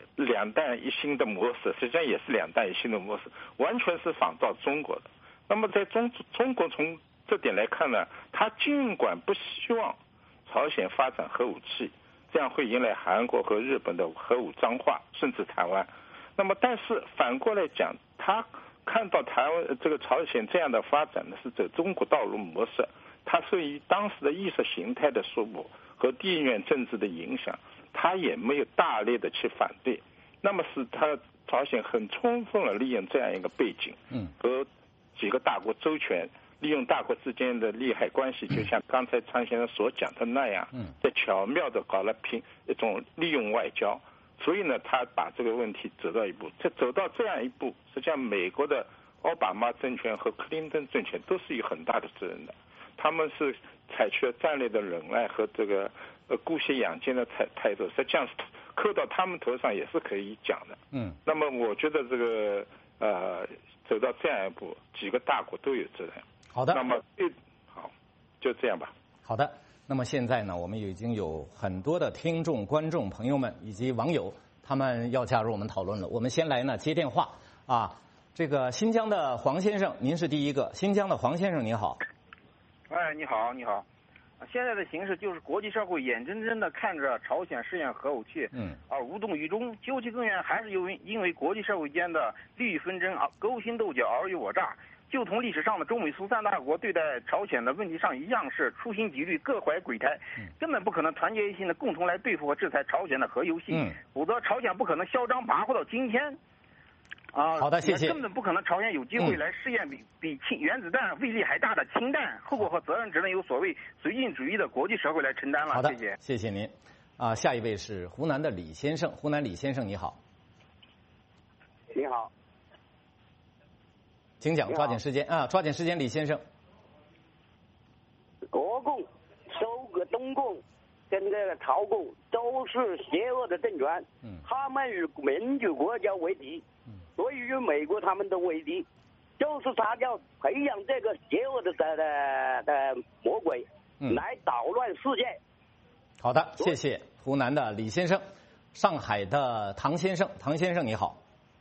2弹1星的模式，实际上也是2弹1星的模式，完全是仿照中国的。那么在中国从这点来看呢，他尽管不希望朝鲜发展核武器，这样会引来韩国和日本的核武彰化，甚至台湾。那么，但是反过来讲，他看到台湾这个朝鲜这样的发展呢，是走中国道路模式，他受于当时的意识形态的束缚和地缘政治的影响，他也没有大力的去反对。那么是他朝鲜很充分的利用这样一个背景，和几个大国周全，利用大国之间的利害关系，就像刚才常先生所讲的那样，在巧妙的搞了一种利用外交。所以呢，他把这个问题走到这样一步，实际上美国的奥巴马政权和克林顿政权都是有很大的责任的。他们是采取了战略的忍耐和这个姑息养奸的态度，实际上是扣到他们头上也是可以讲的。那么我觉得这个走到这样一步，几个大国都有责任。 好的。 那么好，就这样吧。 好的。那么现在呢，我们已经有很多的听众、观众朋友们以及网友，他们要加入我们讨论了。我们先来呢接电话啊，这个新疆的黄先生，您是第一个。新疆的黄先生，你好。 哎，你好，你好。现在的形势就是国际社会眼睁睁的看着朝鲜试验核武器，而无动于衷。究其根源，还是因为国际社会间的利益纷争、勾心斗角、尔虞我诈。就同历史上的中美苏3大国对待朝鲜的问题上一样，是处心积虑、各怀鬼胎，根本不可能团结一心的共同来对付和制裁朝鲜的核游戏。否则朝鲜不可能嚣张跋扈到今天。 好的，谢谢。 根本不可能朝鲜有机会来试验比原子弹威力还大的氢弹，后果和责任只能由所谓绥靖主义的国际社会来承担了。 好的， 谢谢。 谢谢您。下一位是湖南的李先生。湖南李先生，你好。 你好。 请讲，抓紧时间啊！抓紧时间，李先生。 俄共、东共跟这个朝共都是邪恶的政权，他们与民主国家为敌，所以与美国他们都为敌。 就是他要培养这个邪恶的魔鬼，来捣乱世界。 好的，谢谢湖南的李先生，上海的唐先生，唐先生你好。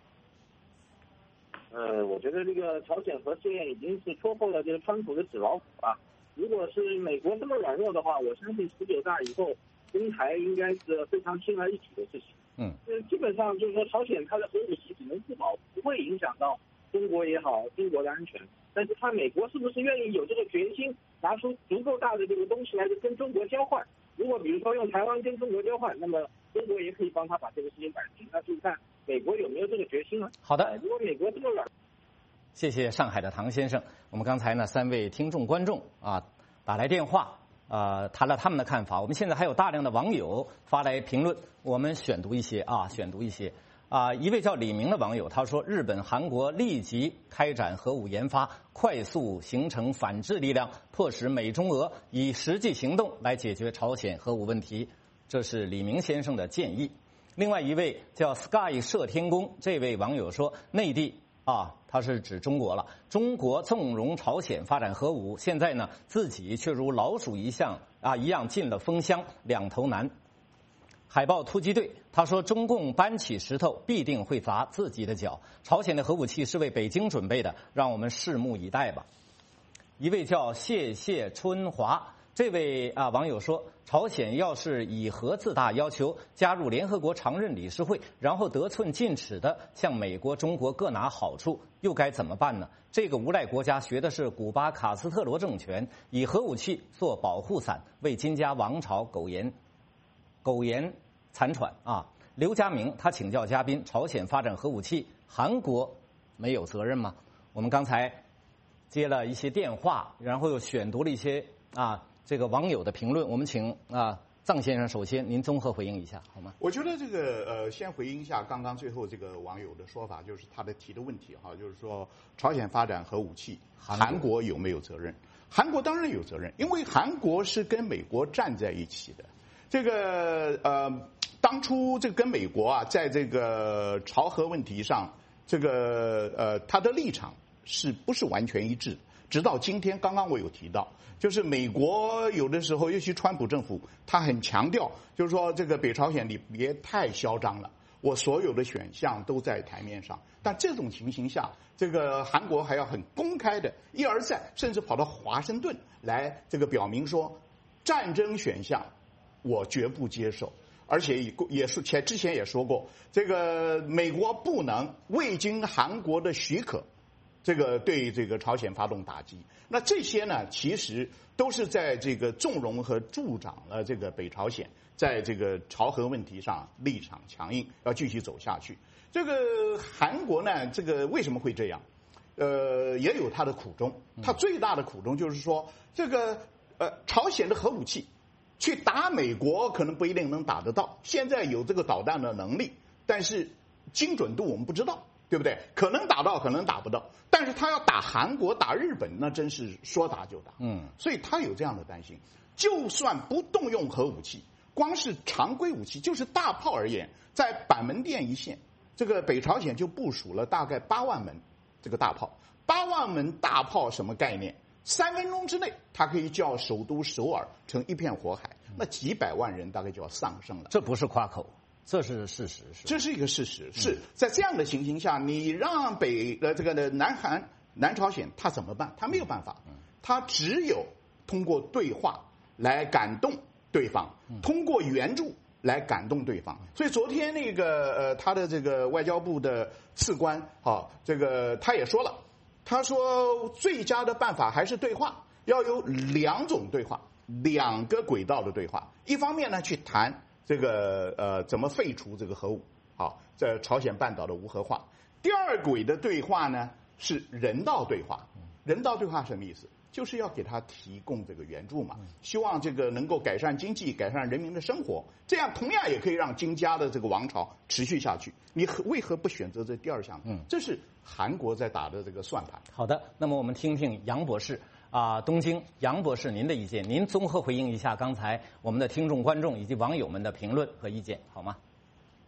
我觉得这个朝鲜核试验已经是戳破了这个川普的纸老虎啊。如果是美国这么软弱的话，我相信19大以后攻台应该是非常轻而易举的事情。基本上就是说朝鲜它的核武器只能自保，不会影响到中国也好，中国的安全。但是美国是不是愿意有这个决心，拿出足够大的这个东西来跟中国交换？如果比如说用台湾跟中国交换，那么中国也可以帮他把这个事情摆平。那就看美国有没有这个决心了。 好的， 如果美国这么软， 谢谢上海的唐先生。我们刚才呢3位听众观众打来电话谈了他们的看法。我们现在还有大量的网友发来评论，我们选读一些。一位叫李明的网友他说，日本、韩国立即开展核武研发，快速形成反制力量，迫使美中俄以实际行动来解决朝鲜核武问题。这是李明先生的建议。另外一位叫 Sky 射天宫，这位网友说，内地他是指中国了。中国纵容朝鲜发展核武，现在呢自己却如老鼠一样进了风箱，两头难。海豹突击队他说，中共搬起石头必定会砸自己的脚。朝鲜的核武器是为北京准备的，让我们拭目以待吧。一位叫谢春华，这位网友说，朝鲜要是以核自大要求加入联合国常任理事会，然后得寸进尺的向美国、中国各拿好处，又该怎么办呢？这个无赖国家学的是古巴卡斯特罗政权，以核武器做保护伞，为金家王朝苟延残喘刘家明他请教嘉宾，朝鲜发展核武器，韩国没有责任吗？我们刚才接了一些电话，然后又选读了一些这个网友的评论。我们请臧先生首先您综合回应一下好吗？ 我觉得这个先回应一下刚刚最后这个网友的说法，就是他的提的问题就是说朝鲜发展核武器，韩国有没有责任？韩国当然有责任，因为韩国是跟美国站在一起的。这个当初这个跟美国在这个朝核问题上，这个他的立场是不是完全一致？直到今天，刚刚我有提到，就是美国有的时候，尤其川普政府，他很强调，就是说这个北朝鲜你别太嚣张了，我所有的选项都在台面上。但这种情形下，这个韩国还要很公开的一而再，甚至跑到华盛顿来这个表明说，战争选项我绝不接受。而且也是之前也说过，这个美国不能未经韩国的许可，这个对这个朝鲜发动打击。那这些呢，其实都是在这个纵容和助长了这个北朝鲜在这个朝核问题上立场强硬，要继续走下去。这个韩国呢，这个为什么会这样？也有它的苦衷。它最大的苦衷就是说，这个朝鲜的核武器去打美国可能不一定能打得到，现在有这个导弹的能力，但是精准度我们不知道，对不对？可能打到，可能打不到。但是他要打韩国、打日本，那真是说打就打。所以他有这样的担心。就算不动用核武器，光是常规武器，就是大炮而言，在板门店一线，这个北朝鲜就部署了大概8万门这个大炮。8万门大炮什么概念？3分钟之内，它可以叫首都首尔成一片火海，那几百万人大概就要丧生了。 这不是夸口，这是事实。 这是一个事实。是在这样的情形下，你让这个南朝鲜他怎么办？他没有办法，他只有通过对话来感动对方，通过援助来感动对方。所以昨天那个他的这个外交部的次官这个他也说了。他说，最佳的办法还是对话，要有2种对话，2个轨道的对话。一方面呢，去谈这个怎么废除这个核武，在朝鲜半岛的无核化。第二轨的对话呢是人道对话。人道对话什么意思？就是要给他提供这个援助嘛，希望这个能够改善经济，改善人民的生活，这样同样也可以让金家的这个王朝持续下去。你为何不选择这第2项？这是韩国在打的这个算盘。 好的，那么我们听听杨博士东京杨博士您的意见，您综合回应一下刚才我们的听众、观众以及网友们的评论和意见，好吗？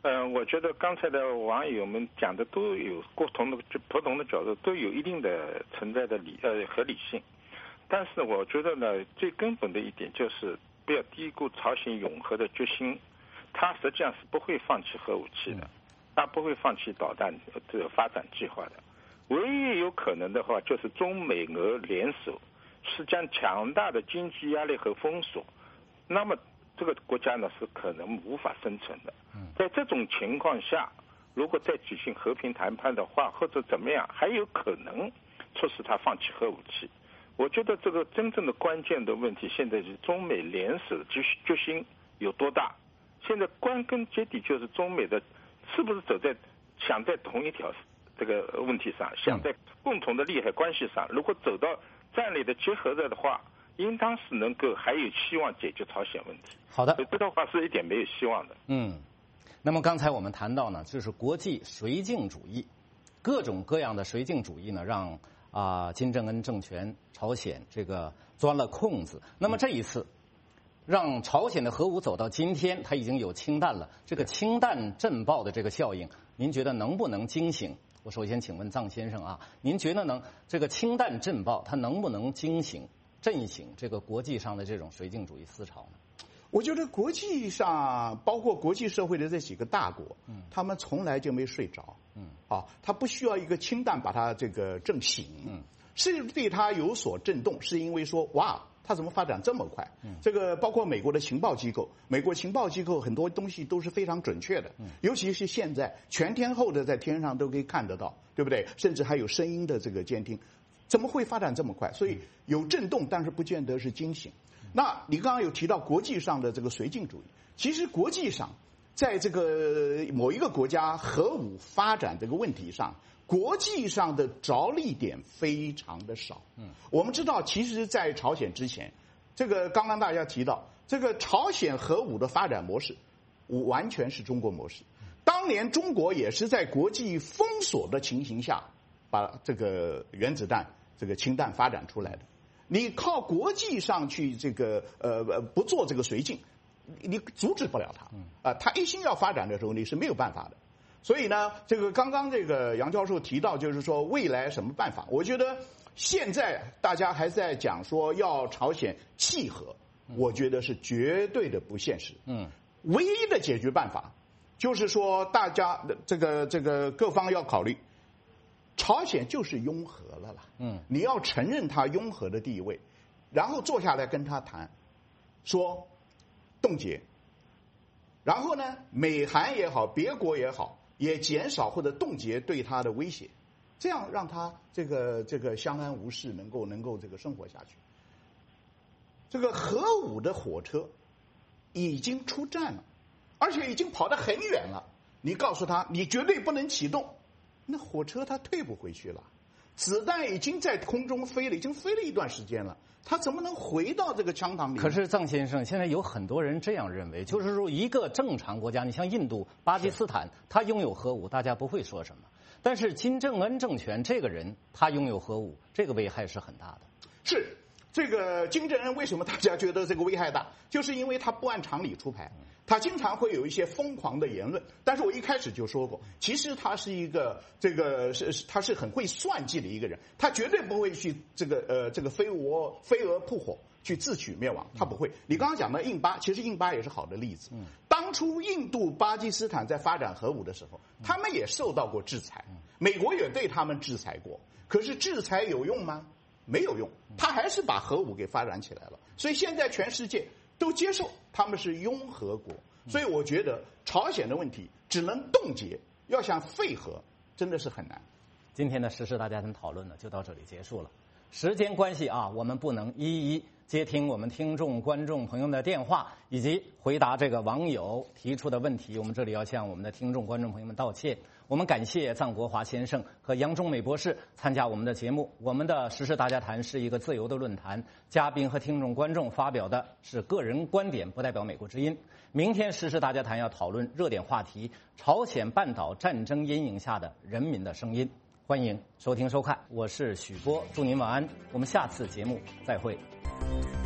我觉得刚才的网友们讲的都有不同的角度，都有一定的存在的合理性。但是我觉得呢，最根本的一点就是不要低估朝鲜永和的决心，他实际上是不会放弃核武器的，他不会放弃导弹这个发展计划的。唯一有可能的话，就是中美俄联手，是将强大的经济压力和封锁，那么这个国家呢是可能无法生存的。在这种情况下，如果再举行和平谈判的话，或者怎么样，还有可能促使他放弃核武器。我觉得这个真正的关键的问题，现在是中美联手的决心有多大。现在归根结底就是中美的是不是想在同一条这个问题上，想在共同的利害关系上，如果走到战略的结合的话，应当是能够还有希望解决朝鲜问题。 好的， 这的话是一点没有希望的。 那么刚才我们谈到呢，就是国际绥靖主义，各种各样的绥靖主义呢，让金正恩政权朝鲜这个钻了空子。那么这一次，让朝鲜的核武走到今天，它已经有氢弹了。这个氢弹震爆的这个效应，您觉得能不能惊醒？我首先请问臧先生啊，您觉得这个氢弹震爆它能不能震醒这个国际上的这种绥靖主义思潮呢？ 我觉得国际上，包括国际社会的这几个大国，他们从来就没睡着。他不需要一个氢弹把它这个震醒，是对它有所震动，是因为说哇，它怎么发展这么快？这个包括美国的情报机构，美国情报机构很多东西都是非常准确的，尤其是现在全天候的在天上都可以看得到，对不对？甚至还有声音的这个监听，怎么会发展这么快？所以有震动，但是不见得是惊醒。那你刚刚有提到国际上的这个绥靖主义，其实国际上在这个某一个国家核武发展这个问题上，国际上的着力点非常的少。我们知道，其实，在朝鲜之前，这个刚刚大家提到，这个朝鲜核武的发展模式，完全是中国模式。当年中国也是在国际封锁的情形下，把这个原子弹、这个氢弹发展出来的。你靠国际上去这个不做这个绥靖，你阻止不了他。他一心要发展的时候，你是没有办法的。所以呢，这个刚刚这个杨教授提到，就是说未来什么办法？我觉得现在大家还在讲说要朝鲜契合，我觉得是绝对的不现实。唯一的解决办法就是说，大家这个各方要考虑，朝鲜就是拥核了啦。你要承认他拥核的地位，然后坐下来跟他谈，说冻结，然后呢，美韩也好，别国也好，也减少或者冻结对他的威胁，这样让他这个相安无事，能够这个生活下去。这个核武的火车已经出站了，而且已经跑得很远了。你告诉他，你绝对不能启动，那火车它退不回去了。子弹已经在空中飞了，已经飞了一段时间了，它怎么能回到这个枪膛里？ 可是臧先生，现在有很多人这样认为，就是说一个正常国家，你像印度、巴基斯坦，他拥有核武，大家不会说什么。但是金正恩政权这个人，他拥有核武，这个危害是很大的。 是这个金正恩为什么大家觉得这个危害大？就是因为他不按常理出牌。他经常会有一些疯狂的言论，但是我一开始就说过，其实他是一个他是很会算计的一个人，他绝对不会去这个飞蛾扑火去自取灭亡，他不会。你刚刚讲的印巴，其实印巴也是好的例子。当初印度、巴基斯坦在发展核武的时候，他们也受到过制裁，美国也对他们制裁过，可是制裁有用吗？没有用，他还是把核武给发展起来了。所以现在全世界都接受他们是拥核国，所以我觉得朝鲜的问题只能冻结，要想废核真的是很难。 今天的时事大家谈讨论呢就到这里结束了。时间关系啊，我们不能一一接听我们听众、观众朋友们的电话，以及回答这个网友提出的问题。我们这里要向我们的听众、观众朋友们道歉。我们感谢臧国华先生和杨中美博士参加我们的节目。我们的时事大家谈是一个自由的论坛，嘉宾和听众、观众发表的是个人观点，不代表美国之音。明天时事大家谈要讨论热点话题：朝鲜半岛战争阴影下的人民的声音。欢迎收听收看，我是许波，祝您晚安，我们下次节目再会。